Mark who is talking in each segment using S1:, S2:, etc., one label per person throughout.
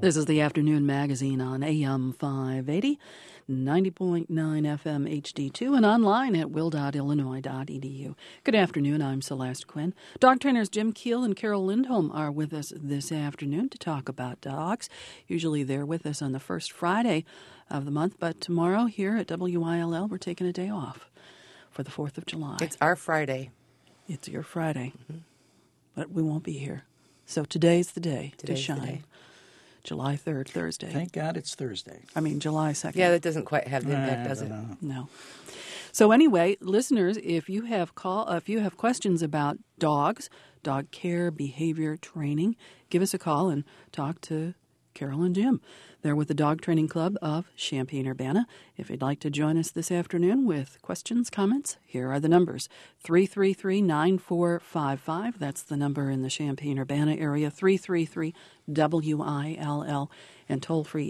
S1: This is the Afternoon Magazine on AM 580, 90.9 FM HD2, and online at will.illinois.edu. Good afternoon, I'm Celeste Quinn. Dog trainers Jim Keel and Carol Lindholm are with us this afternoon to talk about dogs. Usually they're with us on the first Friday of the month, but tomorrow here at WILL we're taking a day off for the 4th of July.
S2: It's our Friday.
S1: It's your Friday, but we won't be here. So today's the day to shine.
S2: The day.
S1: July 3rd, Thursday.
S3: Thank God it's Thursday.
S1: I mean, July 2nd.
S2: Yeah, that doesn't quite have the impact, does it?
S1: No. So anyway, listeners, if you have questions about dogs, dog care, behavior, training, give us a call and talk to Carol and Jim. They're with the Dog Training Club of Champaign-Urbana. If you'd like to join us this afternoon with questions, comments, here are the numbers. 333-9455. That's the number in the Champaign-Urbana area. 333-WILL. And toll-free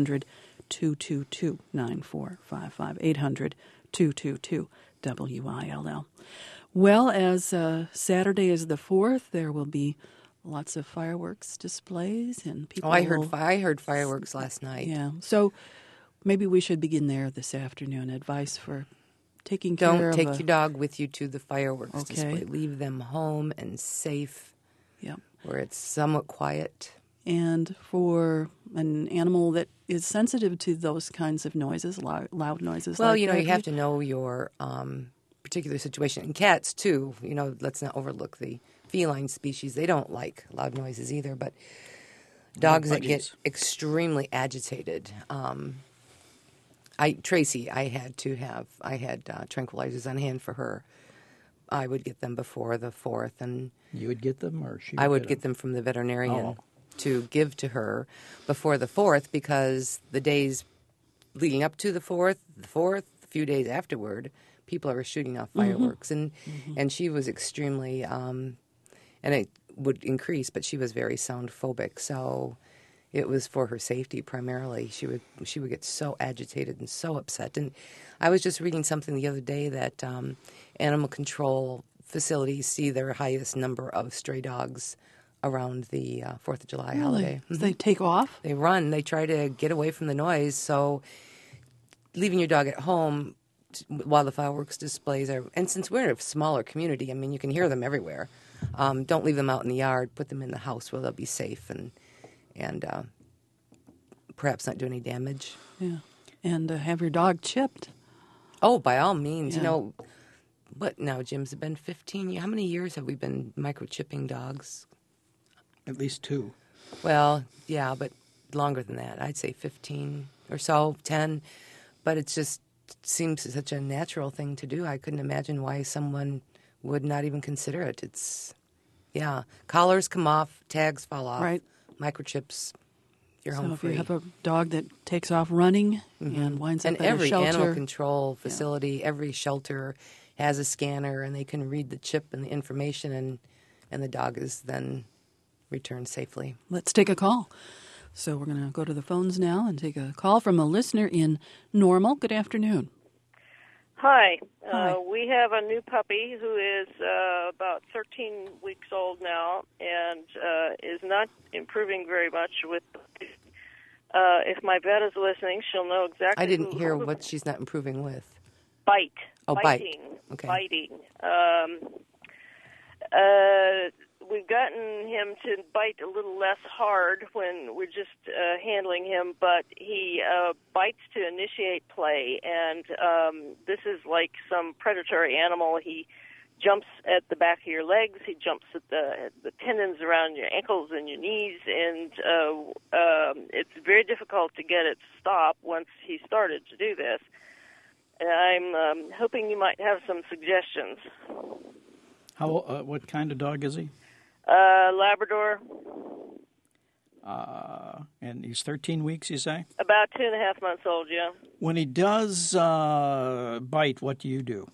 S1: 800-222-9455. 800-222-WILL. Well, as Saturday is the 4th, there will be lots of fireworks displays and people.
S2: I heard fireworks last night.
S1: Yeah, so maybe we should begin there this afternoon. Advice for taking care of.
S2: Don't take your dog with you to the fireworks
S1: Okay.
S2: display. Leave them home and safe.
S1: Yep.
S2: Where it's somewhat quiet.
S1: And for an animal that is sensitive to those kinds of noises, loud noises.
S2: Well,
S1: like
S2: you
S1: that,
S2: have to know your particular situation. And cats too. Let's not overlook the feline species. They don't like loud noises either, but dogs that get extremely agitated. Tracy, I had tranquilizers on hand for her. I would get them before the 4th, and
S3: you would get them, or she?
S2: I would get them from the veterinarian to give to her before the 4th, because the days leading up to the 4th, a few days afterward, people are shooting off fireworks, and she was extremely. And it would increase, but she was very sound phobic, so it was for her safety primarily. She would get so agitated and so upset. And I was just reading something the other day that animal control facilities see their highest number of stray dogs around the 4th of July holiday.
S1: They take off?
S2: They run. They try to get away from the noise. So leaving your dog at home while the fireworks displays are, and since we're in a smaller community, I mean, you can hear them everywhere. Don't leave them out in the yard. Put them in the house where they'll be safe and perhaps not do any damage.
S1: Yeah, and have your dog chipped.
S2: Oh, by all means.
S1: Yeah.
S2: But now, Jim's been 15 years. How many years have we been microchipping dogs?
S3: At least 2.
S2: Well, yeah, but longer than that. I'd say 15 or so, 10. But it just seems such a natural thing to do. I couldn't imagine why someone would not even consider it. Collars come off, tags fall off,
S1: right?
S2: Microchips, you're
S1: so
S2: home
S1: if
S2: free.
S1: you have a dog that takes off running and winds up
S2: and
S1: at a
S2: every
S1: shelter,
S2: animal control facility, every shelter has a scanner, and they can read the chip and the information, and the dog is then returned safely.
S1: Let's take a call. So we're going to go to the phones now and take a call from a listener in Normal. Good afternoon.
S4: Hi.
S1: Hi.
S4: We have a new puppy who is about 13 weeks old now and is not improving very much with. If my vet is listening, she'll know exactly.
S2: I didn't hear what she's not improving with.
S4: Bite.
S2: Biting. Okay.
S4: Biting. We've gotten him to bite a little less hard when we're just handling him, but he bites to initiate play, and this is like some predatory animal. He jumps at the back of your legs, he jumps at the tendons around your ankles and your knees, and it's very difficult to get it to stop once he started to do this. And I'm hoping you might have some suggestions.
S3: What kind of dog is he?
S4: Labrador.
S3: And he's 13 weeks, you say?
S4: About 2.5 months old, yeah.
S3: When he does bite, what do you do?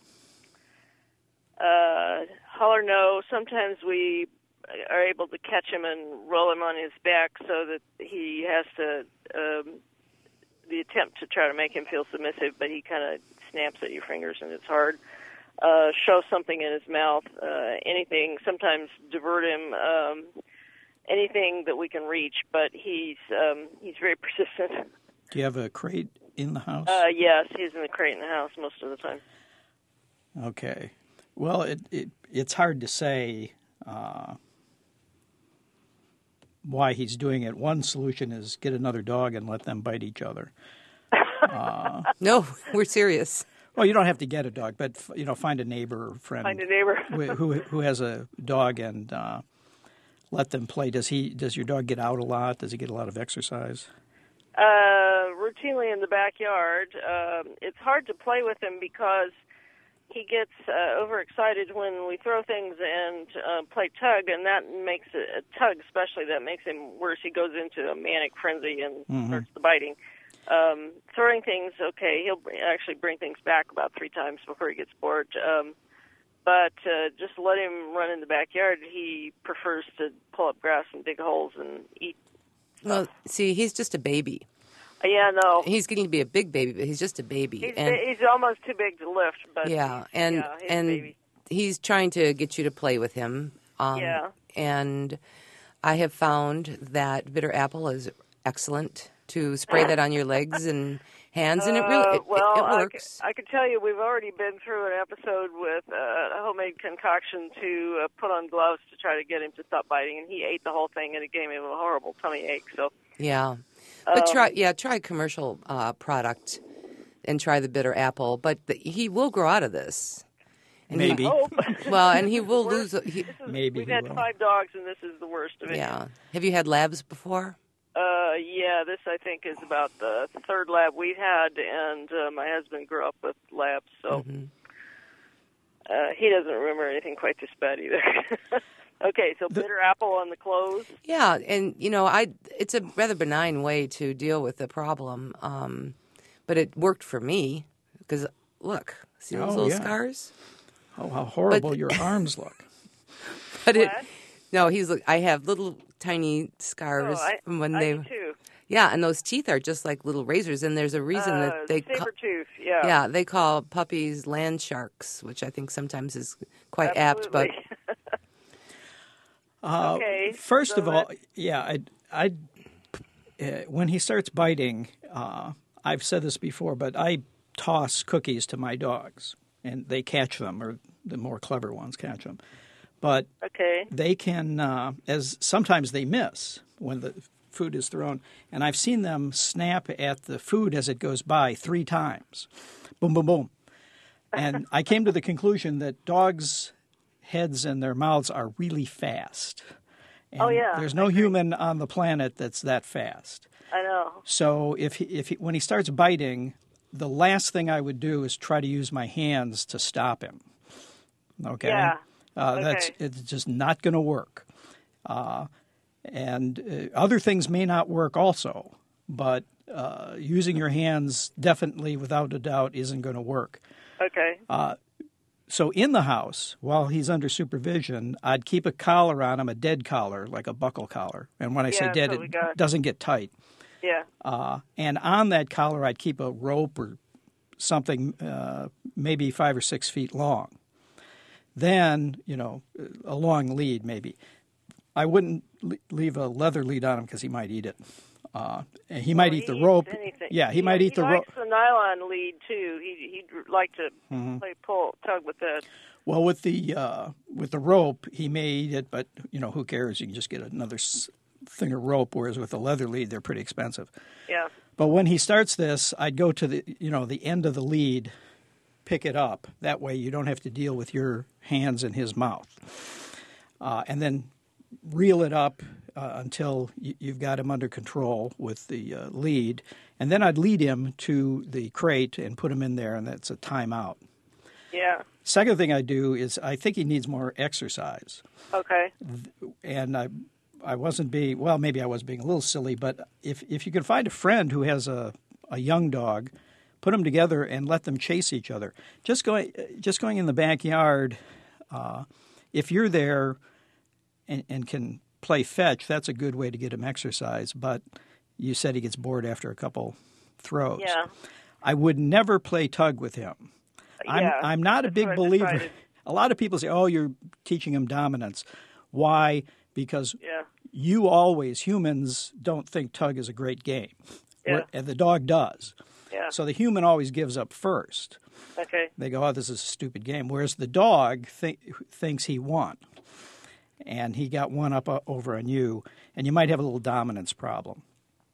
S4: Holler no. Sometimes we are able to catch him and roll him on his back so that he has to, the attempt to try to make him feel submissive, but he kind of snaps at your fingers and it's hard. Show something in his mouth, anything, sometimes divert him, anything that we can reach. But he's very persistent.
S3: Do you have a crate in the house?
S4: Yes, he's in the crate in the house most of the time.
S3: Okay. Well, it's hard to say why he's doing it. One solution is get another dog and let them bite each other.
S2: No, we're serious.
S3: Well, you don't have to get a dog, but find a neighbor or friend.
S4: Find a neighbor
S3: who has a dog and let them play. Does your dog get out a lot? Does he get a lot of exercise?
S4: Routinely in the backyard. It's hard to play with him because he gets overexcited when we throw things and play tug, and that makes tug especially, that makes him worse. He goes into a manic frenzy and starts the biting. Throwing things, okay, he'll actually bring things back about 3 times before he gets bored. But just let him run in the backyard. He prefers to pull up grass and dig holes and eat.
S2: Well, see, he's just a baby.
S4: Yeah, no.
S2: He's getting to be a big baby, but he's just a baby.
S4: He's almost too big to lift. But
S2: yeah,
S4: he's a baby.
S2: He's trying to get you to play with him. And I have found that bitter apple is excellent to spray that on your legs and hands, and it really it works.
S4: I can tell you we've already been through an episode with a homemade concoction to put on gloves to try to get him to stop biting, and he ate the whole thing, and it gave him a horrible tummy ache. So
S2: yeah, but try commercial product and try the bitter apple, but he will grow out of this. And
S3: maybe.
S2: And he will lose.
S3: Maybe
S4: we've had 5 dogs, and this is the worst of it.
S2: Yeah. Have you had labs before?
S4: Yeah, this I think is about the 3rd lab we've had, and my husband grew up with labs, so he doesn't remember anything quite this bad either. Okay, so bitter apple on the clothes.
S2: Yeah, and it's a rather benign way to deal with the problem, but it worked for me because look, see those little scars?
S3: Oh, how horrible your arms look!
S2: But I have little tiny scars from when they.
S4: Do too.
S2: Yeah, and those teeth are just like little razors, and there's a reason that they
S4: saber tooth. Yeah.
S2: Yeah, they call puppies land sharks, which I think sometimes is quite apt. But
S4: okay.
S3: First of all, when he starts biting, I've said this before, but I toss cookies to my dogs, and they catch them, or the more clever ones catch them. But they can, as sometimes they miss when the food is thrown, and I've seen them snap at the food as it goes by 3 times. Boom, boom, boom. And I came to the conclusion that dogs' heads and their mouths are really fast. And there's no human on the planet that's that fast.
S4: I know.
S3: So when he starts biting, the last thing I would do is try to use my hands to stop him. Okay?
S4: Yeah.
S3: It's just not going to work. And other things may not work also, but using your hands definitely, without a doubt, isn't going to work.
S4: Okay.
S3: So in the house, while he's under supervision, I'd keep a collar on him, a dead collar, like a buckle collar. And when I say dead, it doesn't get tight.
S4: Yeah.
S3: And on that collar, I'd keep a rope or something maybe 5 or 6 feet long. Then, a long lead maybe. I wouldn't leave a leather lead on him because he might eat it. And he might eat the rope.
S4: Anything.
S3: Yeah, he might eat the rope.
S4: He likes the nylon lead too. He'd like to tug with that.
S3: Well, with the rope, he may eat it, but who cares? You can just get another thing of rope. Whereas with the leather lead, they're pretty expensive.
S4: Yeah.
S3: But when he starts this, I'd go to the end of the lead, pick it up. That way, you don't have to deal with your hands in his mouth, and then reel it up until you've got him under control with the lead. And then I'd lead him to the crate and put him in there, and that's a timeout.
S4: Yeah.
S3: Second thing I do is I think he needs more exercise.
S4: Okay.
S3: And I wasn't being, well, maybe I was being a little silly, but if you can find a friend who has a young dog, put them together and let them chase each other. Just going in the backyard, if you're there and can play fetch, that's a good way to get him exercise. But you said he gets bored after a couple throws.
S4: Yeah.
S3: I would never play tug with him. I'm not a big believer. A lot of people say, "Oh, you're teaching him dominance." Why? Because humans don't think tug is a great game.
S4: Yeah.
S3: And the dog does.
S4: Yeah.
S3: So the human always gives up first.
S4: Okay.
S3: They go, oh, this is a stupid game. Whereas the dog thinks he won. And he got one up over on you. And you might have a little dominance problem.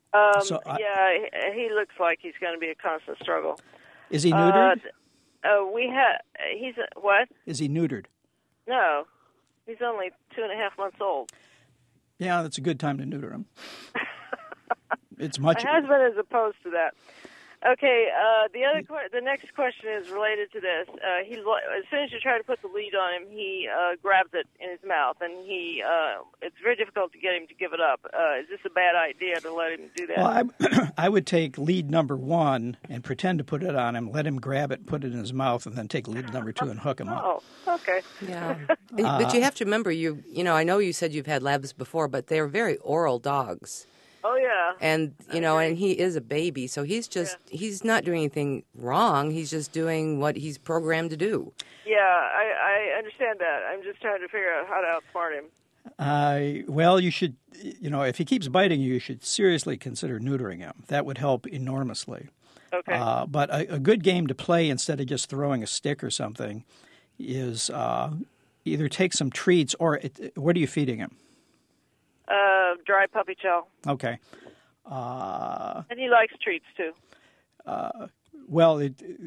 S4: He looks like he's going to be a constant struggle.
S3: Is he neutered?
S4: He's what?
S3: Is he neutered?
S4: No. He's only 2.5 months old.
S3: Yeah, that's a good time to neuter him. It's much.
S4: My husband is opposed to that. Okay, the next question is related to this. As soon as you try to put the lead on him, he grabs it in his mouth, and it's very difficult to get him to give it up. Is this a bad idea to let him do that?
S3: Well, I would take lead number 1 and pretend to put it on him, let him grab it, put it in his mouth, and then take lead number 2 and hook him up.
S4: Oh, okay.
S2: Yeah, but you have to remember, you know, I know you said you've had labs before, but they're very oral dogs.
S4: Oh, yeah.
S2: And, and he is a baby, so he's not doing anything wrong. He's just doing what he's programmed to do.
S4: Yeah, I understand that. I'm just trying to figure out how to outsmart him.
S3: Well, you should, if he keeps biting you, you should seriously consider neutering him. That would help enormously.
S4: Okay.
S3: But a good game to play instead of just throwing a stick or something is either take some treats or what are you feeding him?
S4: Dry puppy chow.
S3: Okay.
S4: And he likes treats, too.
S3: Well,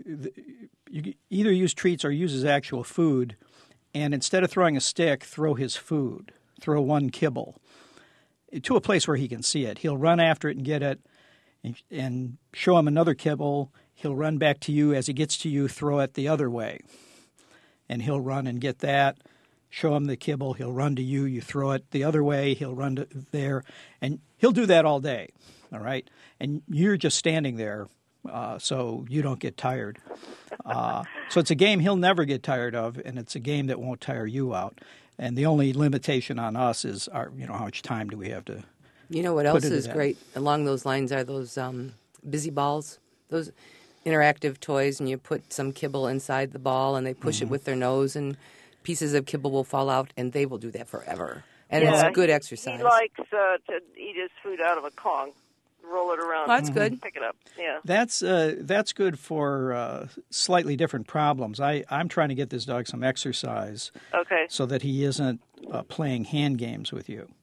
S3: you either use treats or use his actual food, and instead of throwing a stick, throw his food. Throw one kibble to a place where he can see it. He'll run after it and get it, and show him another kibble. He'll run back to you. As he gets to you, throw it the other way, and he'll run and get that. Show him the kibble, he'll run to you, you throw it the other way, he'll run to there, and he'll do that all day, all right? And you're just standing there, so you don't get tired. So it's a game he'll never get tired of, and it's a game that won't tire you out. And the only limitation on us is how much time do we have to
S2: You know what else is great along those lines are those busy balls, those interactive toys, and you put some kibble inside the ball, and they push it with their nose, and pieces of kibble will fall out, and they will do that forever. And it's good exercise.
S4: He likes to eat his food out of a Kong, roll it around.
S2: Oh, that's good.
S4: Pick it up. Yeah.
S3: That's good for slightly different problems. I'm trying to get this dog some exercise.
S4: Okay.
S3: So that he isn't playing hand games with you.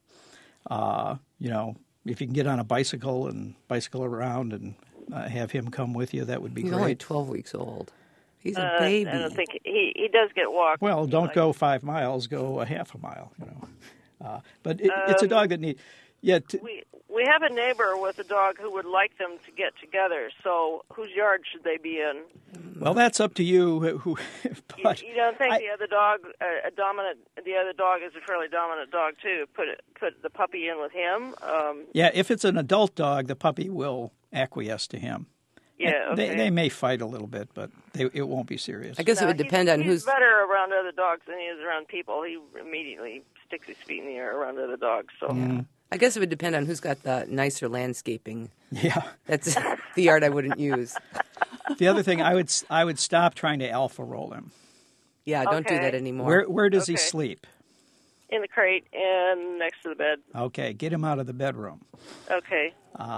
S3: If you can get on a bicycle and bicycle around and have him come with you, that would be great.
S2: He's only 12 weeks old. He's a baby.
S4: I don't think he does get walked.
S3: Well, don't go 5 miles. Go a half a mile. But it's a dog that needs. Yeah.
S4: We have a neighbor with a dog who would like them to get together. So whose yard should they be in?
S3: Well, that's up to you. But
S4: you don't think the other dog, the other dog is a fairly dominant dog too? Put the puppy in with him.
S3: Yeah, if it's an adult dog, the puppy will acquiesce to him.
S4: Yeah, okay.
S3: They may fight a little bit, but it won't be serious.
S2: I guess it would depend on who's...
S4: He's better around other dogs than he is around people. He immediately sticks his feet in the air around other dogs. So.
S3: Yeah.
S2: I guess it would depend on who's got the nicer landscaping.
S3: Yeah.
S2: That's the yard I wouldn't use.
S3: The other thing, I would stop trying to alpha roll him.
S2: Yeah, don't do that anymore.
S3: Where does he sleep?
S4: In the crate and next to the bed.
S3: Okay, get him out of the bedroom.
S4: Okay.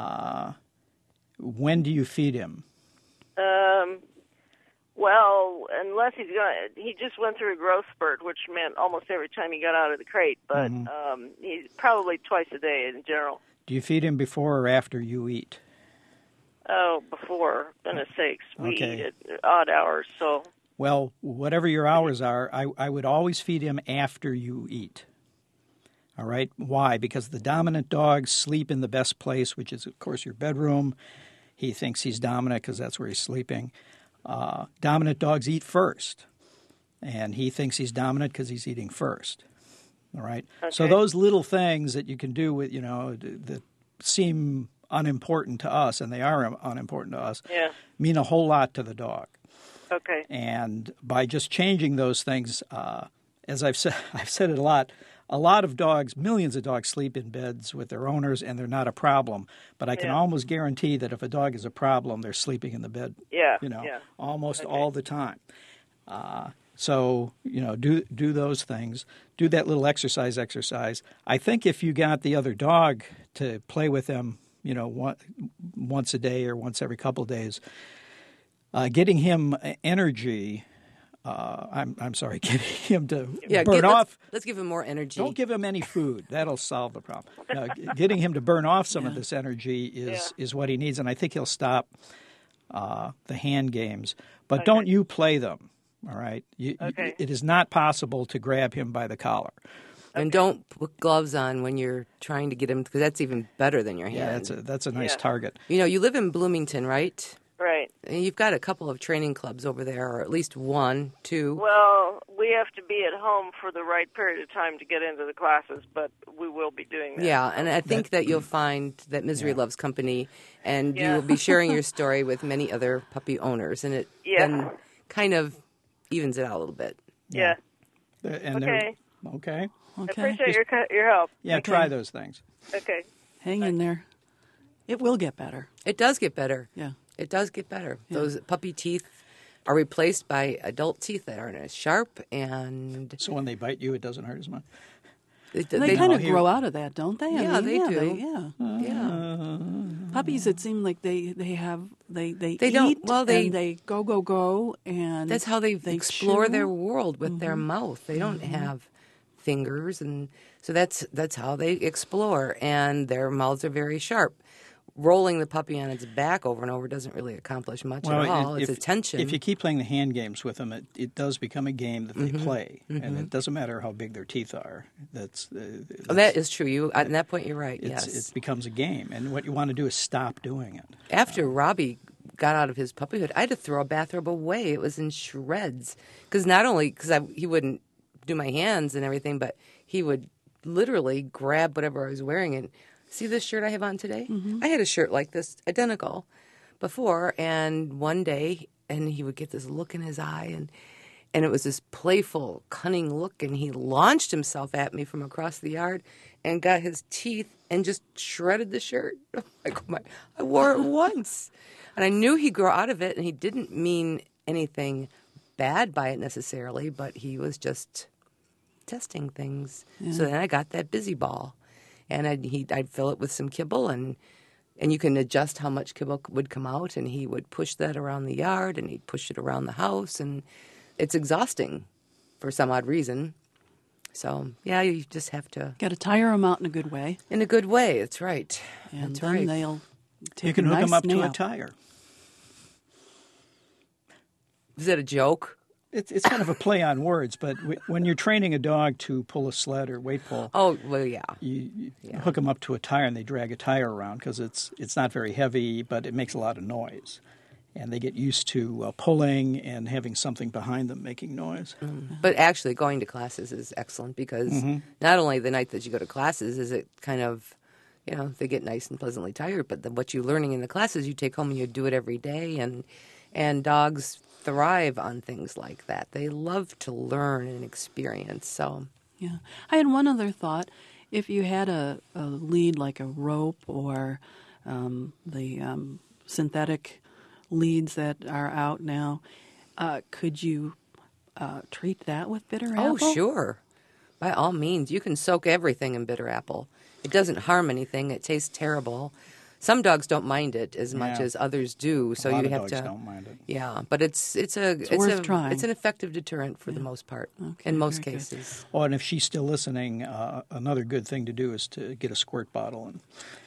S3: When do you feed him?
S4: Well, unless he just went through a growth spurt, which meant almost every time he got out of the crate, but he's probably twice a day in general.
S3: Do you feed him before or after you eat?
S4: Oh, before, goodness sakes. We
S3: Okay.
S4: eat at odd hours, so...
S3: Well, whatever your hours are, I would always feed him after you eat. All right? Why? Because the dominant dogs sleep in the best place, which is, of course, your bedroom. He thinks he's dominant because that's where he's sleeping. Dominant dogs eat first, and he thinks he's dominant because he's eating first. All right?
S4: Okay.
S3: So those little things that you can do with, that seem unimportant to us, and they are unimportant to us, mean a whole lot to the dog.
S4: Okay.
S3: And by just changing those things, as I've said it a lot of dogs, millions of dogs sleep in beds with their owners, and they're not a problem. But I can almost guarantee that if a dog is a problem, they're sleeping in the bed, almost all the time. So, do those things. Do that little exercise. I think if you got the other dog to play with them, once a day or once every couple of days, getting him energy. Getting him to burn off.
S2: Let's give him more energy.
S3: Don't give him any food. That'll solve the problem. Getting him to burn off some of this energy is what he needs, and I think he'll stop the hand games. But don't you play them, all right? It is not possible to grab him by the collar.
S2: And don't put gloves on when you're trying to get him, because that's even better than your hand.
S3: Yeah, that's a nice target.
S2: You live in Bloomington, right?
S4: Right.
S2: And you've got a couple of training clubs over there, or at least one, two.
S4: Well, we have to be at home for the right period of time to get into the classes, but we will be doing that.
S2: Yeah, and I think that you'll find that Misery Loves Company, and you will be sharing your story with many other puppy owners, and it then kind of evens it out a little bit.
S4: Yeah.
S3: Okay.
S4: I appreciate your help.
S3: Yeah, try those things.
S4: Okay.
S1: Hang in there. It will get better.
S2: It does get better.
S1: Yeah.
S2: It does get better. Yeah. Those puppy teeth are replaced by adult teeth that aren't as sharp. And
S3: so when they bite you, it doesn't hurt as much?
S1: They kind of grow out do, don't they?
S2: They do.
S1: Puppies, it seems like they eat
S2: and
S1: they go, and
S2: that's how they explore
S1: chew.
S2: Their world with their mouth. They don't have fingers, and so that's how they explore, and their mouths are very sharp. Rolling the puppy on its back over and over doesn't really accomplish much at all. It's attention.
S3: If you keep playing the hand games with them, it does become a game that they play, and it doesn't matter how big their teeth are.
S2: That is true. At that point, you're right. Yes,
S3: it becomes a game, and what you want to do is stop doing it.
S2: After Robbie got out of his puppyhood, I had to throw a bathrobe away. It was in shreds because he wouldn't do my hands and everything, but he would literally grab whatever I was wearing and. See this shirt I have on today? I had a shirt like this, identical, before, and one day, and he would get this look in his eye, and it was this playful, cunning look, and he launched himself at me from across the yard and got his teeth and just shredded the shirt. I wore it once. And I knew he'd grow out of it, and he didn't mean anything bad by it necessarily, but he was just testing things. Yeah. So then I got that busy ball. And I'd fill it with some kibble, and you can adjust how much kibble would come out, and he would push that around the yard, and he'd push it around the house, and it's exhausting for some odd reason. So, you just have to...
S1: Got to tire them out in a good way.
S2: In a good way, that's right.
S1: And then they'll take
S3: You can hook them up to a tire.
S2: Is that a joke?
S3: It's kind of a play on words, but when you're training a dog to pull a sled or weight pull, you hook them up to a tire and they drag a tire around because it's not very heavy, but it makes a lot of noise, and they get used to pulling and having something behind them making noise.
S2: But actually, going to classes is excellent because not only the night that you go to classes is it kind of, they get nice and pleasantly tired, but then what you're learning in the classes you take home and you do it every day, and dogs thrive on things like that. They love to learn and experience. So,
S1: yeah, I had one other thought. If you had a lead like a rope or the synthetic leads that are out now, could you treat that with bitter apple?
S2: Oh, sure. By all means, you can soak everything in bitter apple. It doesn't harm anything. It tastes terrible. Some dogs don't mind it as much as others do, so you have to.
S3: Dogs don't mind it.
S2: Yeah, but it's
S1: worth trying.
S2: It's an effective deterrent for the most part, in most cases.
S3: Oh, and if she's still listening, another good thing to do is to get a squirt bottle and.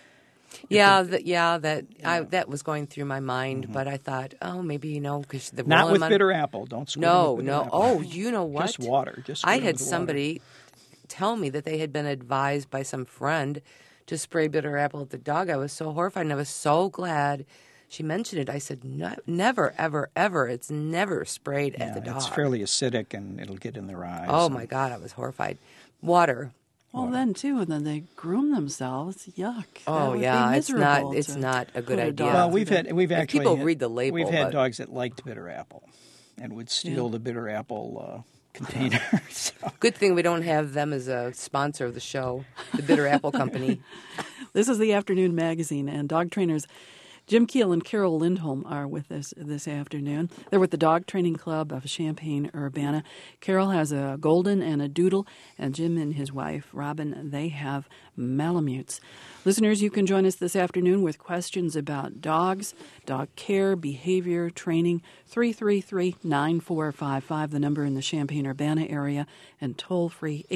S2: That was going through my mind, but I thought, maybe because the
S3: not with bitter apple. Don't squirt.
S2: No.
S3: Apple.
S2: Oh, you know what?
S3: Just water.
S2: I had somebody tell me that they had been advised by some friend to spray bitter apple at the dog. I was so horrified, and I was so glad she mentioned it. I said, no, never, ever, ever. It's never sprayed at the dog.
S3: It's fairly acidic, and it'll get in their eyes.
S2: Oh, my God, I was horrified. Water.
S1: Well, then, too, and then they groom themselves. Yuck.
S2: Oh, yeah, it's not a good idea.
S3: Well, we've actually
S2: people read the label.
S3: We've had dogs that liked bitter apple and would steal the bitter apple container. So.
S2: Good thing we don't have them as a sponsor of the show, the Bitter Apple Company.
S1: This is the Afternoon Magazine, and dog trainers Jim Keel and Carol Lindholm are with us this afternoon. They're with the Dog Training Club of Champaign-Urbana. Carol has a golden and a doodle, and Jim and his wife, Robin, they have Malamutes. Listeners, you can join us this afternoon with questions about dogs, dog care, behavior, training. 333-9455, the number in the Champaign-Urbana area, and toll-free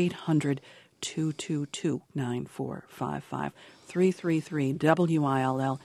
S1: 800-222-9455. 333-WILL,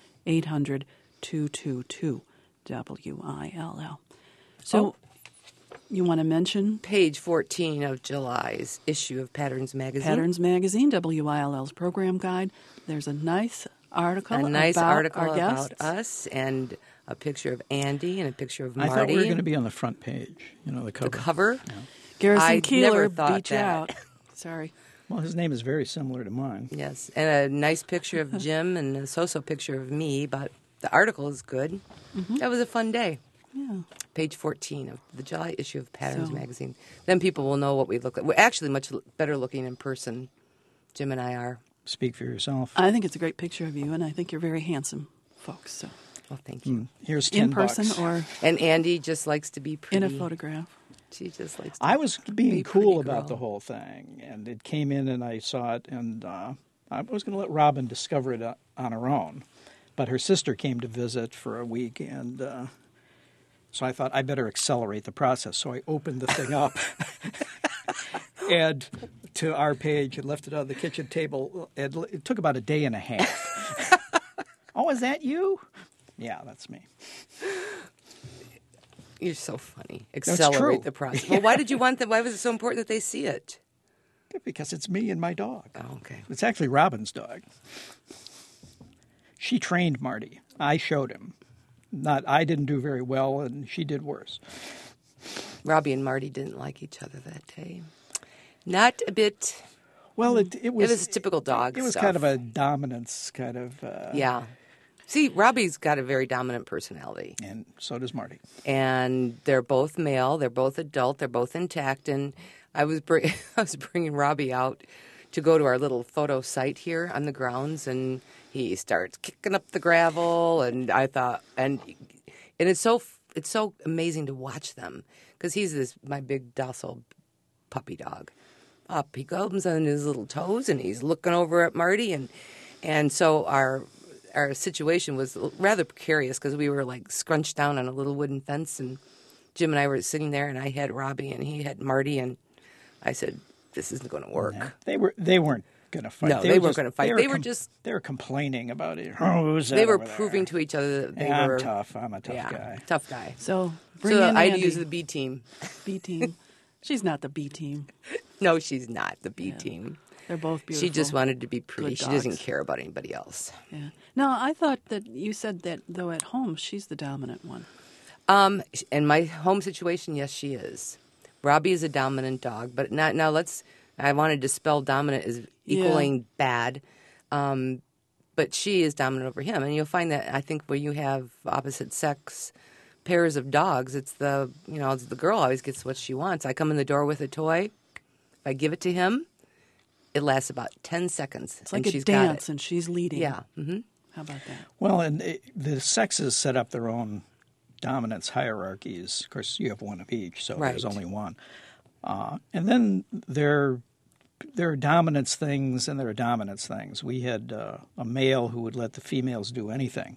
S1: 800-222-WILL. So you want to mention?
S2: Page 14 of July's issue of Patterns Magazine.
S1: Patterns Magazine, WILL's program guide. There's a nice article
S2: about us, and a picture of Andy and a picture of Marty.
S3: I thought we were going to be on the front page, the cover.
S2: The cover?
S3: Yeah.
S1: Garrison Keillor beat you out. Sorry.
S3: Well, his name is very similar to mine.
S2: Yes, and a nice picture of Jim and a so-so picture of me, but the article is good. Mm-hmm. That was a fun day.
S1: Yeah.
S2: Page 14 of the July issue of Patterns Magazine. Then people will know what we look like. We're actually much better looking in person, Jim and I are.
S3: Speak for yourself.
S1: I think it's a great picture of you, and I think you're very handsome, folks. So.
S2: Well, thank you.
S3: Here's $10.
S1: In person or...
S2: And Andy just likes to be pretty.
S1: In a photograph.
S2: She just likes to
S3: I was being
S2: be
S3: cool
S2: pretty
S3: about the whole thing, and it came in and I saw it, and I was going to let Robin discover it on her own. But her sister came to visit for a week, and so I thought I better accelerate the process. So I opened the thing up and to our page and left it on the kitchen table. It took about a day and a half. Oh, is that you? Yeah, that's me.
S2: You're so funny. Accelerate the process. Well, why did you want that? Why was it so important that they see it?
S3: Because it's me and my dog.
S2: Oh, okay.
S3: It's actually Robin's dog. She trained Marty. I showed him. I didn't do very well, and she did worse.
S2: Robbie and Marty didn't like each other that day. Not a bit.
S3: Well, it was
S2: typical dog
S3: It was
S2: stuff.
S3: kind of a dominance kind of.
S2: Yeah. See, Robbie's got a very dominant personality.
S3: And so does Marty.
S2: And they're both male. They're both adult. They're both intact. And I was bringing Robbie out to go to our little photo site here on the grounds, and he starts kicking up the gravel. And I thought, and it's so amazing to watch them, because he's my big docile puppy dog. Up he comes on his little toes, and he's looking over at Marty, and so our situation was rather precarious, because we were like scrunched down on a little wooden fence, and Jim and I were sitting there, and I had Robbie and he had Marty, and I said, "This isn't going to work."
S3: Yeah. They weren't going to fight.
S2: No, they weren't going to fight. They were
S3: complaining about it. Oh, who's that
S2: they were
S3: over there?
S2: proving to each other that they were.
S3: I'm tough. I'm a tough guy.
S2: Tough guy.
S1: So bring in
S2: I'd
S1: Andy.
S2: use the B team.
S1: B team. She's not the B team.
S2: No, she's not the B team.
S1: They're both beautiful.
S2: She just wanted to be pretty.
S1: Good
S2: She
S1: dogs.
S2: doesn't care about anybody else.
S1: Yeah. No, I thought that you said that, though, at home she's the dominant one.
S2: In my home situation, yes, she is. Robbie is a dominant dog, but now I want to dispel dominant as equaling bad, but she is dominant over him, and you'll find that I think where you have opposite sex pairs of dogs, it's the girl always gets what she wants. I come in the door with a toy, if I give it to him, it lasts about 10 seconds.
S1: It's like
S2: and
S1: a
S2: she's
S1: dance,
S2: got it.
S1: and she's leading.
S2: Yeah. Mm-hmm.
S1: How about that?
S3: Well, and the sexes set up their own dominance hierarchies. Of course, you have one of each, so there's only one. And then there are dominance things, and there are dominance things. We had a male who would let the females do anything.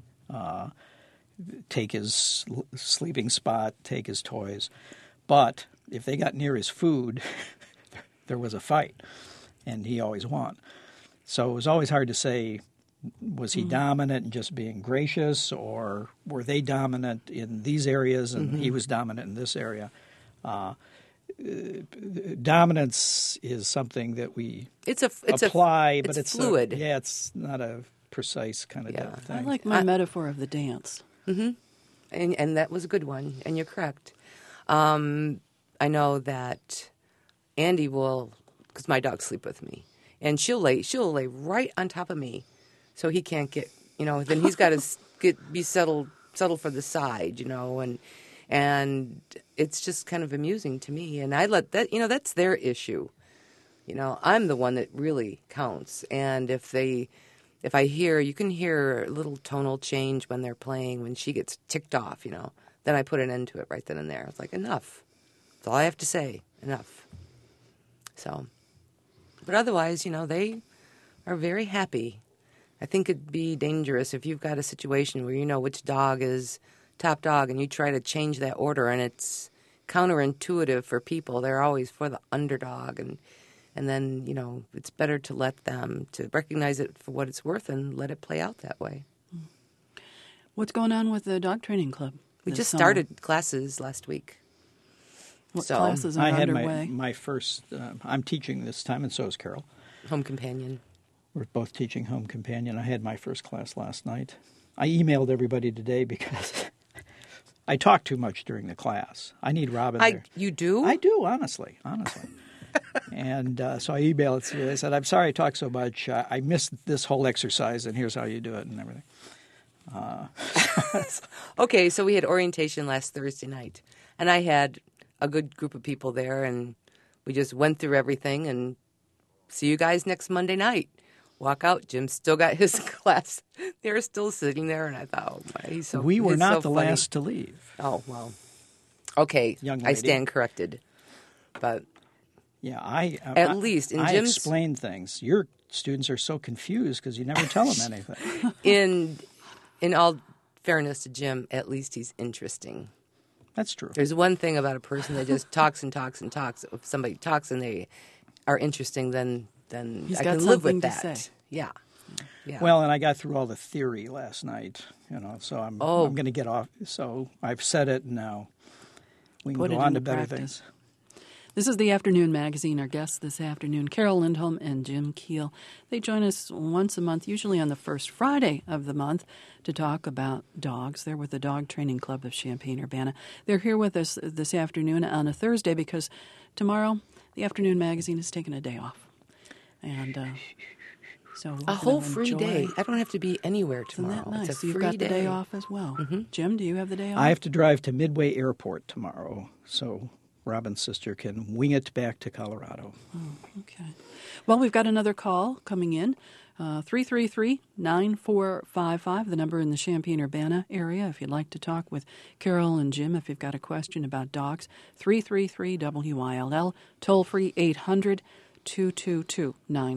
S3: Take his sleeping spot, take his toys. But if they got near his food, there was a fight, and he always won. So it was always hard to say, was he dominant and just being gracious, or were they dominant in these areas and he was dominant in this area? Dominance is something that we apply, but it's
S2: fluid.
S3: It's not a precise kind of thing.
S1: I like my metaphor of the dance.
S2: Mm-hmm. And that was a good one, and you're correct. I know that Andy will, because my dogs sleep with me, and she'll lay right on top of me, so he can't get, then he's got to be settled for the side, and it's just kind of amusing to me, and I let that, that's their issue. I'm the one that really counts, and if they if I hear, you can hear a little tonal change when they're playing, when she gets ticked off, then I put an end to it right then and there. It's like, enough. That's all I have to say. Enough. So, but otherwise, they are very happy. I think it'd be dangerous if you've got a situation where you know which dog is top dog and you try to change that order, and it's counterintuitive for people. They're always for the underdog, and then, it's better to let them, to recognize it for what it's worth and let it play out that way.
S1: What's going on with the dog training club?
S2: We just started classes last week.
S1: What classes are underway?
S3: I had my first, I'm teaching this time, and so is Carol.
S2: Home Companion.
S3: We're both teaching Home Companion. I had my first class last night. I emailed everybody today because I talk too much during the class. I need Robin there.
S2: You do?
S3: I do, honestly. And so I emailed it to you. I said, I'm sorry I talk so much. I missed this whole exercise, and here's how you do it and everything.
S2: Okay, so we had orientation last Thursday night, and I had a good group of people there, and we just went through everything, and see you guys next Monday night. Walk out. Jim's still got his class. They're still sitting there, and I thought, oh my, he's so
S3: We were not
S2: so
S3: the
S2: funny.
S3: last to leave.
S2: Oh, well. Okay,
S3: Young lady.
S2: I stand corrected. But
S3: yeah,
S2: at least in Jim's...
S3: I explained things. Your students are so confused because you never tell them anything.
S2: In all fairness to Jim, at least he's interesting.
S3: That's true.
S2: There's one thing about a person that just talks and talks and talks. If somebody talks and they are interesting, then I can live with that.
S1: Say.
S2: Yeah.
S3: Well, and I got through all the theory last night, so I'm going to get off. So I've said it, and now we can go on to better things.
S1: This is the Afternoon Magazine. Our guests this afternoon, Carol Lindholm and Jim Keel. They join us once a month, usually on the first Friday of the month, to talk about dogs. They're with the Dog Training Club of Champaign-Urbana. They're here with us this afternoon on a Thursday because tomorrow the Afternoon Magazine is taking a day off. And so
S2: a whole free day. I don't have to be anywhere tomorrow.
S1: Isn't that nice?
S2: It's a
S1: So you've got the day off as well.
S2: Mm-hmm.
S1: Jim, do you have the day off?
S3: I have to drive to Midway Airport tomorrow, so Robin's sister can wing it back to Colorado.
S1: Oh, okay. Well, we've got another call coming in. 333-9455, the number in the Champaign-Urbana area. If you'd like to talk with Carol and Jim, if you've got a question about dogs, 333-WILL, toll-free 800-222-9455,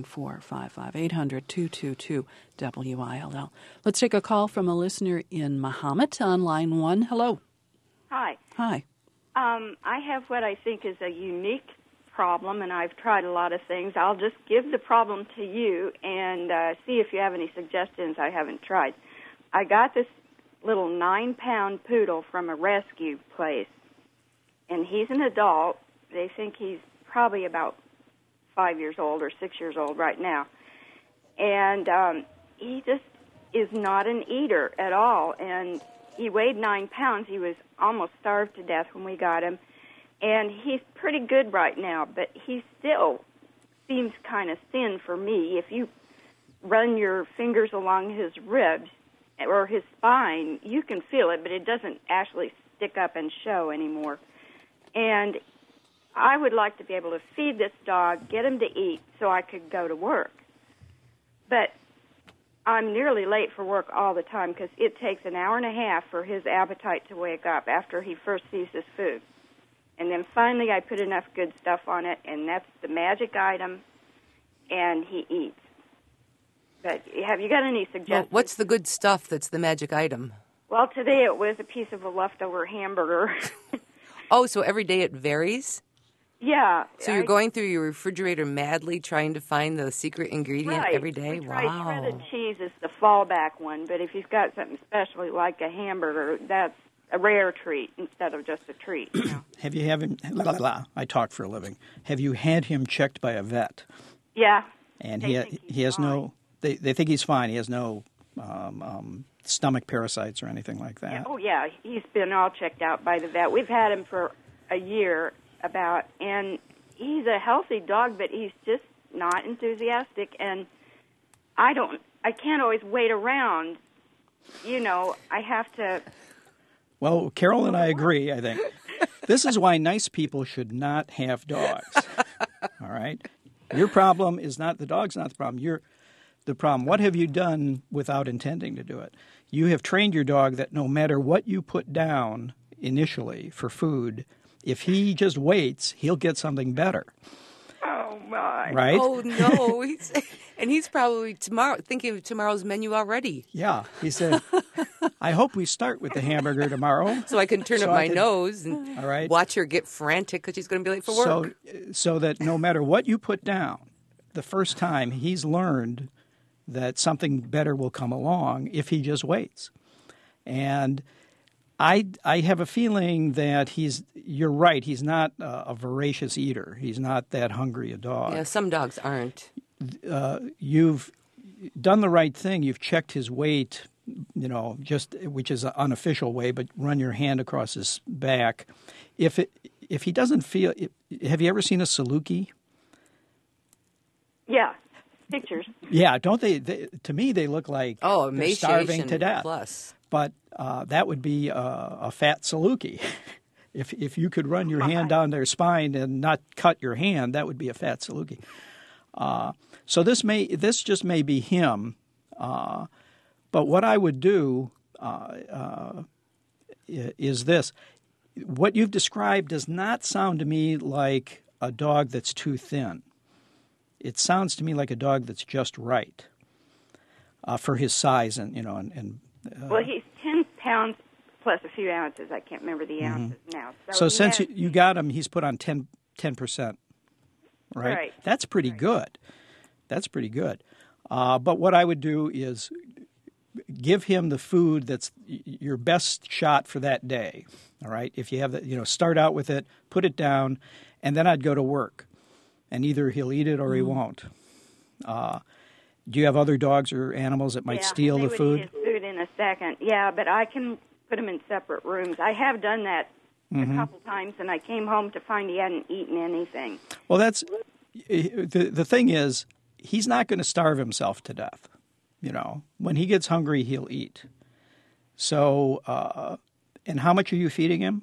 S1: 800-222-WILL. Let's take a call from a listener in Mahomet on line 1. Hello.
S5: Hi.
S1: Hi.
S5: I have what I think is a unique problem, and I've tried a lot of things. I'll just give the problem to you and see if you have any suggestions I haven't tried. I got this little 9-pound poodle from a rescue place, and he's an adult. They think he's probably about 5 years old or 6 years old right now. And he just is not an eater at all, and he weighed 9 pounds. He was almost starved to death when we got him. And he's pretty good right now, but he still seems kind of thin for me. If you run your fingers along his ribs or his spine, you can feel it, but it doesn't actually stick up and show anymore. And I would like to be able to feed this dog, get him to eat, so I could go to work. But I'm nearly late for work all the time because it takes an hour and a half for his appetite to wake up after he first sees his food. And then finally I put enough good stuff on it, and that's the magic item, and he eats. But have you got any suggestions?
S2: Well, what's the good stuff that's the magic item?
S5: Well, today it was a piece of a leftover hamburger.
S2: Oh, so every day it varies?
S5: Yeah.
S2: So you're going through your refrigerator madly trying to find the secret ingredient every day?
S5: Wow. Shredded cheese is the fallback one, but if you've got something special like a hamburger, that's a rare treat instead of just a treat. You know?
S3: Have you had him? I talk for a living. Have you had him checked by a vet?
S5: Yeah.
S3: And he has fine. No. They think he's fine. He has no stomach parasites or anything like that.
S5: Yeah. Oh yeah, he's been all checked out by the vet. We've had him for a year and he's a healthy dog, but he's just not enthusiastic, and I can't always wait around. You know, I have to.
S3: Well, Carol and I agree, I think. This is why nice people should not have dogs. All right? Your problem is not, the dog's not the problem. the problem. What have you done without intending to do it? You have trained your dog that no matter what you put down initially for food, if he just waits, he'll get something better.
S5: Oh, my.
S3: Right?
S2: Oh, no. He's probably thinking of tomorrow's menu already.
S3: Yeah. He said, I hope we start with the hamburger tomorrow.
S2: So I can turn up my nose and watch her get frantic because she's going to be late for work.
S3: So that no matter what you put down, the first time he's learned that something better will come along if he just waits. And I have a feeling that you're right, he's not a voracious eater. He's not that hungry a dog.
S2: Yeah, some dogs aren't.
S3: You've done the right thing. You've checked his weight, which is an unofficial way, but run your hand across his back. If he doesn't feel, have you ever seen a Saluki?
S5: Yeah, pictures.
S3: Yeah, don't they to me, they look like they're starving to death.
S2: Plus.
S3: But that would be a fat Saluki. If you could run your hand down their spine and not cut your hand, that would be a fat Saluki. So this just may be him. But what I would do is this. What you've described does not sound to me like a dog that's too thin. It sounds to me like a dog that's just right for his size and
S5: well, he's 10 pounds plus a few ounces. I can't remember the ounces now.
S3: So since you got him, he's put on 10%, right?
S5: Right.
S3: That's pretty good. That's pretty good. But what I would do is give him the food that's your best shot for that day, all right? If you have that, start out with it, put it down, and then I'd go to work. And either he'll eat it or he won't. Do you have other dogs or animals that might steal the food?
S5: Yeah, they would eat his food in a second. Yeah, but I can put him in separate rooms. I have done that a couple times, and I came home to find he hadn't eaten anything.
S3: Well, that's the thing is, he's not going to starve himself to death. When he gets hungry, he'll eat. So, and how much are you feeding him?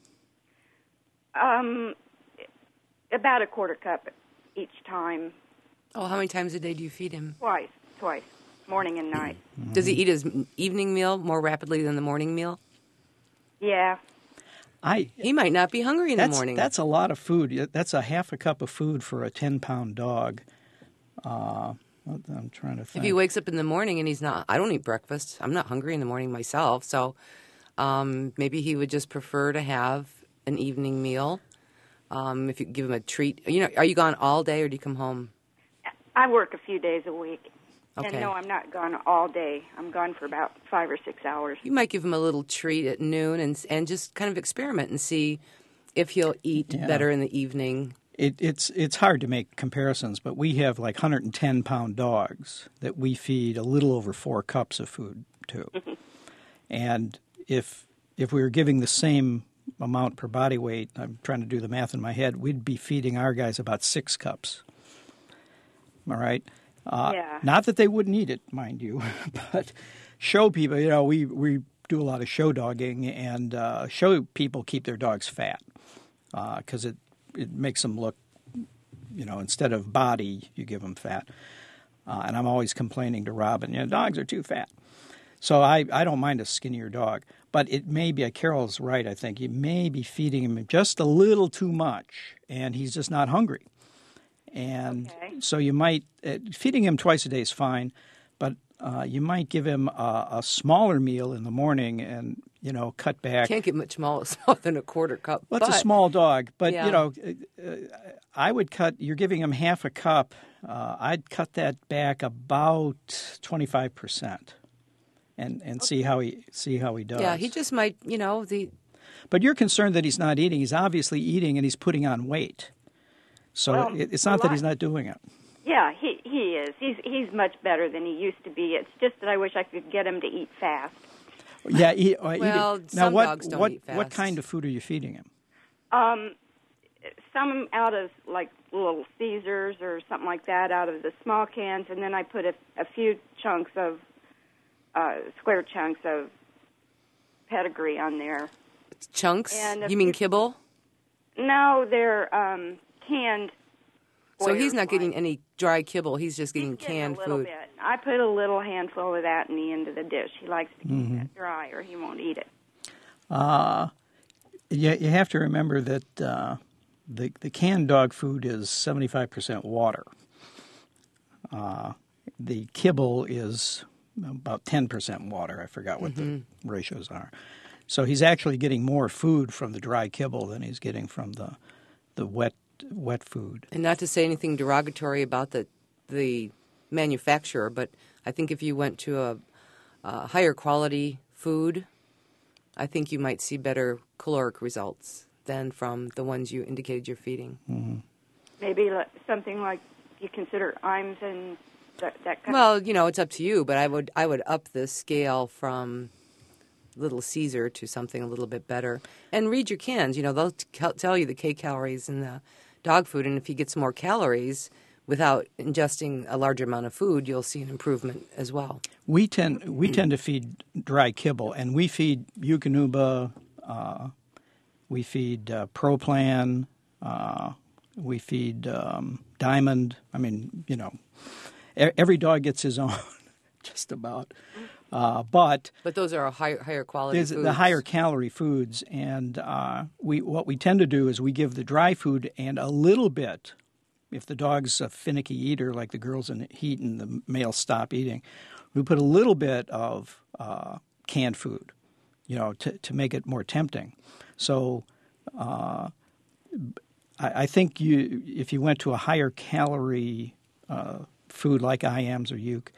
S5: About a quarter cup each time.
S2: Oh, how many times a day do you feed him?
S5: Twice, morning and night.
S2: Does he eat his evening meal more rapidly than the morning meal?
S5: Yeah.
S2: He might not be hungry in the morning.
S3: That's a lot of food. That's a half a cup of food for a 10-pound dog. I'm trying to think.
S2: If he wakes up in the morning and he's not, I don't eat breakfast. I'm not hungry in the morning myself. So maybe he would just prefer to have an evening meal. If you give him a treat. Are you gone all day or do you come home?
S5: I work a few days a week.
S2: Okay.
S5: And no, I'm not gone all day. I'm gone for about 5 or 6 hours.
S2: You might give him a little treat at noon and just kind of experiment and see if he'll eat better in the evening.
S3: It's hard to make comparisons, but we have like 110-pound dogs that we feed a little over 4 cups of food to. And if we were giving the same amount per body weight, I'm trying to do the math in my head, we'd be feeding our guys about 6 cups. All right? Not that they wouldn't eat it, mind you, but show people, we do a lot of show dogging and show people keep their dogs fat because it makes them look, instead of body, you give them fat. And I'm always complaining to Robin, dogs are too fat. So I don't mind a skinnier dog. But it may be, Carol's right, I think. You may be feeding him just a little too much, and he's just not hungry. And so you might, feeding him twice a day is fine, but you might give him a smaller meal in the morning and, cut back.
S2: Can't get much smaller than a quarter cup.
S3: Well, it's a small dog, but, I would you're giving him half a cup. I'd cut that back about 25%. And see how he does.
S2: Yeah, he just might,
S3: But you're concerned that he's not eating. He's obviously eating, and he's putting on weight. So it's not that he's not doing it.
S5: Yeah, he is. He's much better than he used to be. It's just that I wish I could get him to eat fast.
S3: Yeah.
S2: Some dogs don't eat fast.
S3: What kind of food are you feeding him?
S5: Some out of like Little Caesars or something like that, out of the small cans, and then I put a few chunks of. Square chunks of pedigree on there.
S2: Chunks? You mean kibble?
S5: No, they're canned
S2: So he's not getting any dry kibble. He's just getting canned
S5: a little
S2: food.
S5: Bit. I put a little handful of that in the end of the dish. He likes to keep that dry, or he won't eat it.
S3: You have to remember that the canned dog food is 75% water. The kibble is about 10% water. I forgot what the ratios are. So he's actually getting more food from the dry kibble than he's getting from the wet food.
S2: And not to say anything derogatory about the manufacturer, but I think if you went to a higher quality food, I think you might see better caloric results than from the ones you indicated you're feeding.
S3: Mm-hmm.
S5: Maybe something like you consider Iams and that kind
S2: Well, it's up to you, but I would up the scale from Little Caesar to something a little bit better. And read your cans. They'll tell you the calories in the dog food, and if he gets more calories without ingesting a larger amount of food, you'll see an improvement as well.
S3: We tend to feed dry kibble, and we feed Eukanuba, we feed ProPlan, we feed Diamond. I mean, every dog gets his own, just about. But
S2: those are higher quality foods.
S3: The higher calorie foods, and what we tend to do is we give the dry food and a little bit. If the dog's a finicky eater, like the girls in heat and the males stop eating, we put a little bit of canned food, to make it more tempting. So I think if you went to a higher calorie food like Iams or Uke,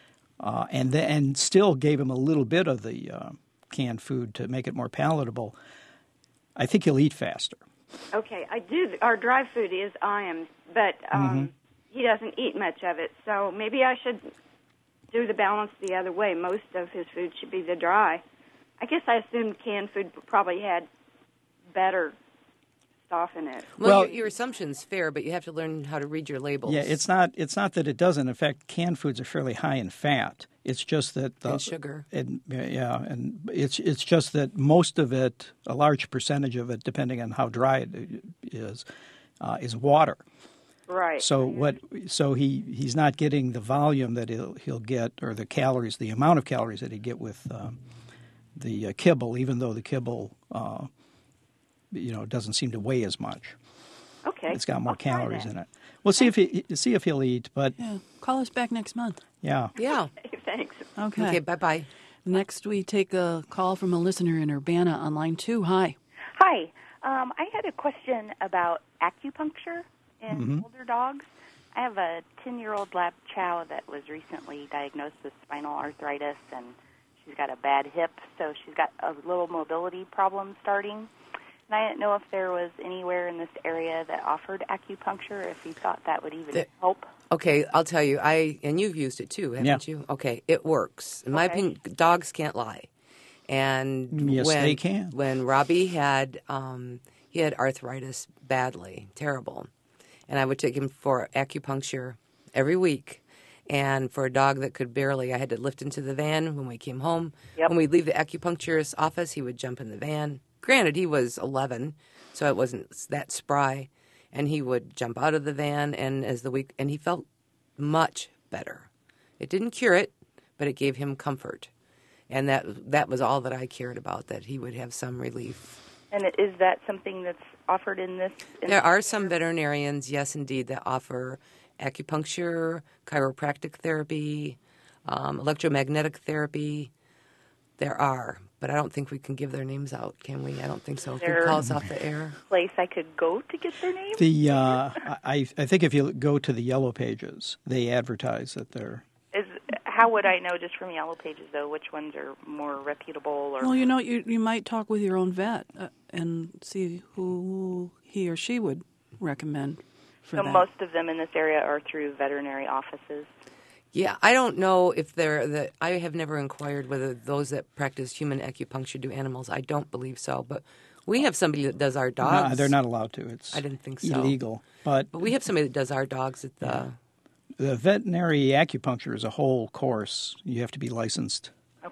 S3: and still gave him a little bit of the canned food to make it more palatable, I think he'll eat faster.
S5: Okay, I do. Our dry food is Iams, but he doesn't eat much of it. So maybe I should do the balance the other way. Most of his food should be the dry. I guess I assumed canned food probably had better stuff in it.
S2: Well, your assumption's fair, but you have to learn how to read your labels.
S3: Yeah, it's not that it doesn't. In fact, canned foods are fairly high in fat. It's just that
S2: and sugar.
S3: And it's just that most of it, a large percentage of it, depending on how dry it is water.
S5: Right.
S3: So he's not getting the volume that he'll get, or the calories, the amount of calories that he'd get with the kibble, even though the kibble doesn't seem to weigh as much.
S5: Okay.
S3: It's got more calories in it. We'll see if he'll eat, but
S1: call us back next month.
S3: Yeah.
S5: Thanks.
S2: Okay, bye-bye.
S1: Next, we take a call from a listener in Urbana on line 2. Hi.
S6: Hi. I had a question about acupuncture in older dogs. I have a 10-year-old lab chow that was recently diagnosed with spinal arthritis, and she's got a bad hip, so she's got a little mobility problem starting. And I didn't know if there was anywhere in this area that offered acupuncture, if you thought that would even help.
S2: Okay, I'll tell you. And you've used it too, haven't you? Okay, it works. In my opinion, dogs can't lie. And
S3: yes, they can.
S2: When Robbie had he had arthritis badly, terrible, and I would take him for acupuncture every week. And for a dog that could barely, I had to lift into the van when we came home.
S6: Yep.
S2: When we'd leave the acupuncturist's office, he would jump in the van. Granted, he was 11, so it wasn't that spry. And he would jump out of the van, and and he felt much better. It didn't cure it, but it gave him comfort. And that was all that I cared about, that he would have some relief.
S6: And is that something that's offered in this?
S2: There are some veterinarians, yes, indeed, that offer acupuncture, chiropractic therapy, electromagnetic therapy. There are, but I don't think we can give their names out, can we? I don't think so. If you call us off the air.
S6: Place I could go to get their names?
S3: I think if you go to the Yellow Pages, they advertise that they're...
S6: How would I know just from Yellow Pages, though, which ones are more reputable? Or
S1: well, you might talk with your own vet and see who he or she would recommend for that.
S6: So most of them in this area are through veterinary offices?
S2: Yeah, I don't know if I have never inquired whether those that practice human acupuncture do animals. I don't believe so, but we have somebody that does our dogs.
S3: No, they're not allowed to. It's
S2: I didn't think so.
S3: Illegal. But
S2: we have somebody that does our dogs at the...
S3: Yeah. The veterinary acupuncture is a whole course. You have to be licensed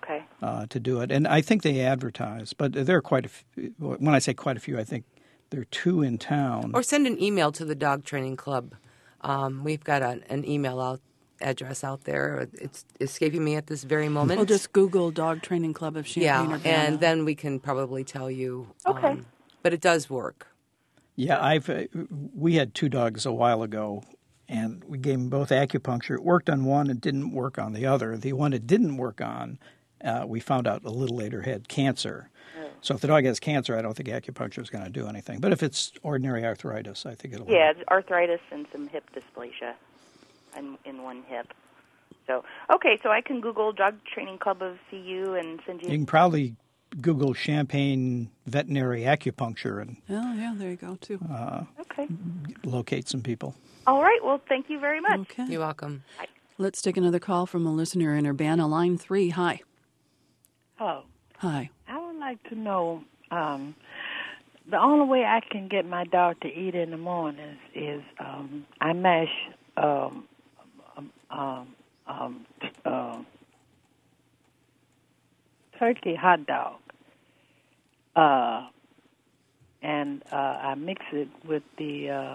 S3: to do it. And I think they advertise, but there are quite a few. When I say quite a few, I think there are 2 in town.
S2: Or send an email to the Dog Training Club We've got an email address out there. It's escaping me at this very moment.
S1: Well, just Google Dog Training Club of Champaign-Urbana.
S2: And then we can probably tell you.
S6: Okay.
S2: But it does work.
S3: Yeah, we had 2 dogs a while ago, and we gave them both acupuncture. It worked on one, it didn't work on the other. The one it didn't work on, we found out a little later had cancer. So if the dog has cancer, I don't think acupuncture is going to do anything. But if it's ordinary arthritis, I think it'll work.
S6: Yeah, arthritis and some hip dysplasia in one hip. So, okay, so I can Google Dog Training Club of CU and send you...
S3: You can probably Google Champaign Veterinary Acupuncture and
S1: there you go, too.
S6: Okay.
S3: Locate some people.
S6: All right, well, thank you very much.
S1: Okay.
S2: You're welcome.
S6: Bye.
S1: Let's take another call from a listener in Urbana, line 3. Hi.
S7: Hello.
S1: Hi.
S7: I would like to know, the only way I can get my dog to eat in the mornings is I mash turkey hot dog, and I mix it with the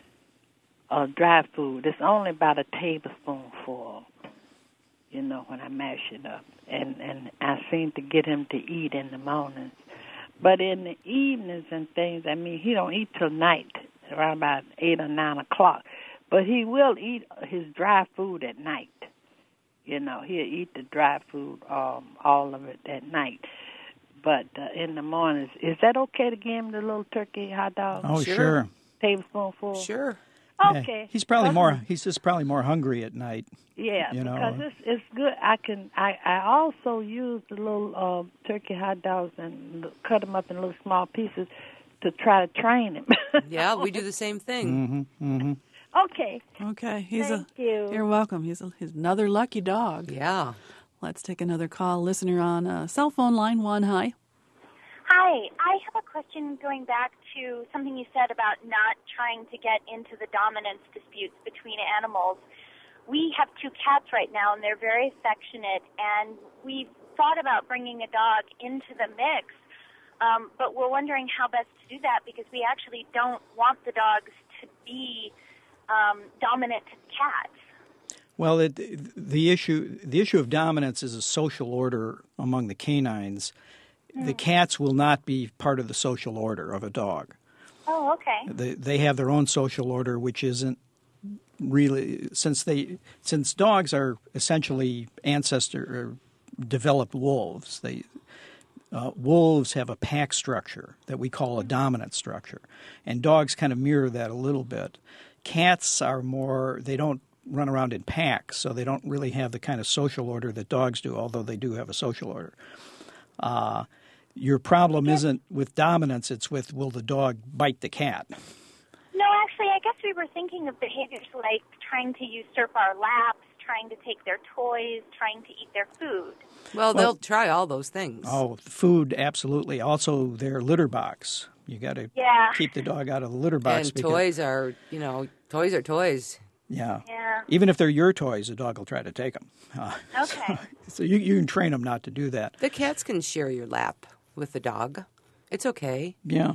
S7: dry food. It's only about a tablespoonful, when I mash it up. And I seem to get him to eat in the mornings. But in the evenings and things, he don't eat till night, around about 8 or 9 o'clock. But he will eat his dry food at night. He'll eat the dry food, all of it at night. But in the mornings, is that okay to give him the little turkey hot dog?
S3: Oh, sure.
S7: Tablespoonful?
S2: Sure.
S7: Okay.
S3: Yeah. He's probably he's just probably more hungry at night.
S7: Yeah, because it's good. I also use the little turkey hot dogs and cut them up in little small pieces to try to train him.
S2: Yeah, we do the same thing.
S3: Mm-hmm, mm-hmm.
S7: Okay.
S1: Okay.
S7: Thank you.
S1: You're welcome. He's another lucky dog.
S2: Yeah.
S1: Let's take another call. Listener on cell phone line 1. Hi.
S8: Hi. I have a question going back to something you said about not trying to get into the dominance disputes between animals. We have 2 cats right now, and they're very affectionate, and we've thought about bringing a dog into the mix, but we're wondering how best to do that because we actually don't want the dogs to be dominant cats.
S3: Well, the issue of dominance is a social order among the canines. The cats will not be part of the social order of a dog.
S8: Oh, okay.
S3: They have their own social order, which isn't really since dogs are essentially developed wolves. Wolves have a pack structure that we call a dominant structure, and dogs kind of mirror that a little bit. Cats are more, they don't run around in packs, so they don't really have the kind of social order that dogs do, although they do have a social order. Your problem isn't with dominance, it's with will the dog bite the cat?
S8: No, actually, I guess we were thinking of behaviors like trying to usurp our laps, trying to take their toys, trying to eat their food.
S2: Well, they'll try all those things.
S3: Oh, food, absolutely. Also, their litter box. You got to keep the dog out of the litter box.
S2: And toys are toys.
S3: Yeah. Even if they're your toys, the dog will try to take them.
S8: Okay.
S3: So you can train them not to do that.
S2: The cats can share your lap with the dog. It's okay.
S3: Yeah.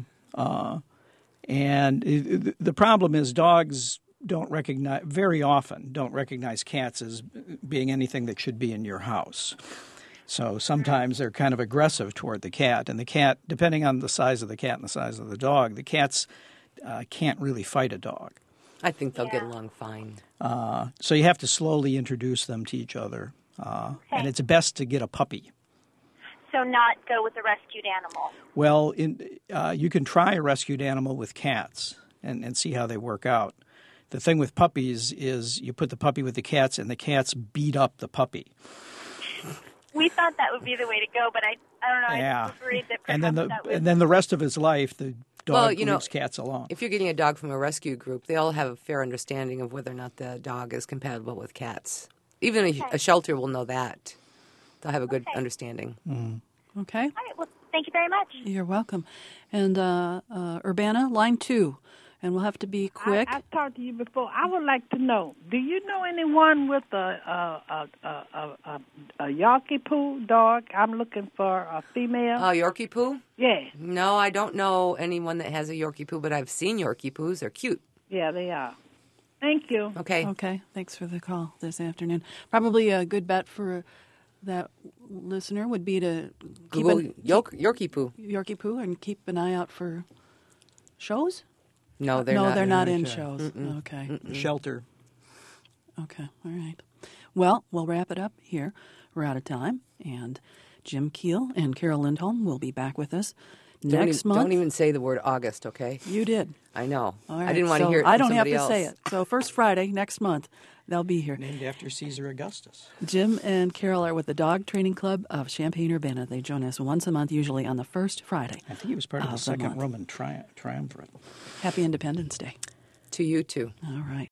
S3: And the problem is dogs very often don't recognize cats as being anything that should be in your house. So sometimes they're kind of aggressive toward the cat. And the cat, depending on the size of the cat and the size of the dog, the cats can't really fight a dog.
S2: I think they'll get along fine.
S3: So you have to slowly introduce them to each other. And it's best to get a puppy.
S8: So not go with a rescued animal.
S3: Well, you can try a rescued animal with cats and see how they work out. The thing with puppies is you put the puppy with the cats and the cats beat up the puppy.
S8: We thought that would be the way to go, but I don't know.
S3: Yeah.
S8: I was worried that
S3: and then the rest of his life, the dog leaves cats alone.
S2: If you're getting a dog from a rescue group, they all have a fair understanding of whether or not the dog is compatible with cats. Even a shelter will know that. They'll have a good understanding.
S3: Mm.
S1: Okay.
S8: All right. Well, thank you very much.
S1: You're welcome. And Urbana, line 2. And we'll have to be quick.
S7: I've talked to you before. I would like to know, do you know anyone with a Yorkie Poo dog? I'm looking for a female.
S2: Yorkie Poo?
S7: Yeah.
S2: No, I don't know anyone that has a Yorkie Poo, but I've seen Yorkie Poos. They're cute.
S7: Yeah, they are. Thank you.
S2: Okay.
S1: Okay. Thanks for the call this afternoon. Probably a good bet for that listener would be to
S2: Google Yorkie Poo.
S1: Yorkie Poo and keep an eye out for shows.
S2: No, they're not.
S1: They're not in shows. Mm-mm. Okay.
S3: Mm-mm. Shelter.
S1: Okay. All right. Well, we'll wrap it up here. We're out of time, and Jim Keel and Carol Lindholm will be back with us next month.
S2: Don't even say the word August, okay?
S1: You did.
S2: I know.
S1: All right.
S2: I didn't want to hear it from
S1: I don't have
S2: somebody
S1: to
S2: else.
S1: say it. So first Friday next month, they'll be here.
S3: Named after Caesar Augustus.
S1: Jim and Carol are with the Dog Training Club of Champaign-Urbana. They join us once a month, usually on the first Friday.
S3: I think he was part of the second Roman triumvirate.
S1: Happy Independence Day.
S2: To you too.
S1: All right.